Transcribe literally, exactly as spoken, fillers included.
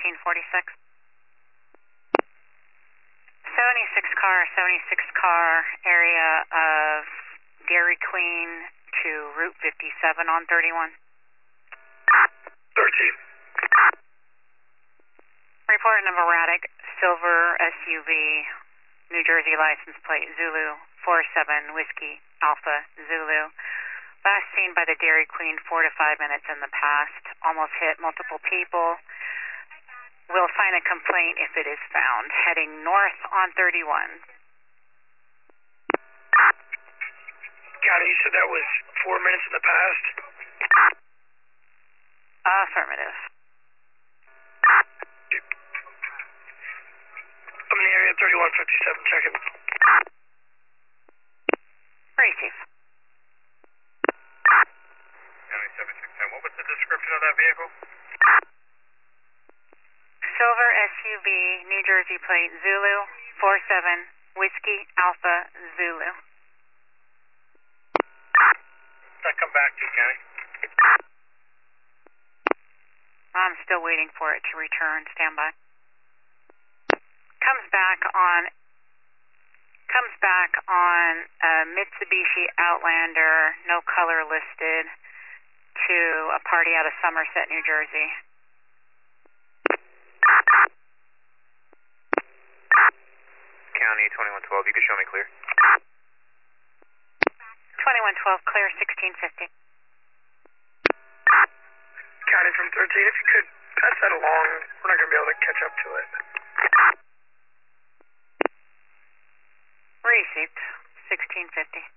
thirteen forty-six. seventy-six car, seventy-six car area of Dairy Queen to Route fifty-seven on thirty-one. thirteen. Report of erratic silver S U V, New Jersey license plate Zulu four seven Whiskey Alpha Zulu. Last seen by the Dairy Queen four to five minutes in the past. Almost hit multiple people. We'll sign a complaint if it is found. Heading north on thirty-one. County, you said that was four minutes in the past? Affirmative. I'm in the area thirty-one fifty-seven, checking. Receive. County seventy-six ten, what was the description of that vehicle? Silver S U V, New Jersey plate Zulu four seven Whiskey Alpha Zulu. I come back to you, County. I'm still waiting for it to return. Stand by. Comes back on. Comes back on a Mitsubishi Outlander, no color listed, to a party out of Somerset, New Jersey. County twenty-one twelve, you can show me clear. twenty-one twelve, clear sixteen fifty. County from thirteen, if you could pass that along, we're not going to be able to catch up to it. Received, sixteen fifty.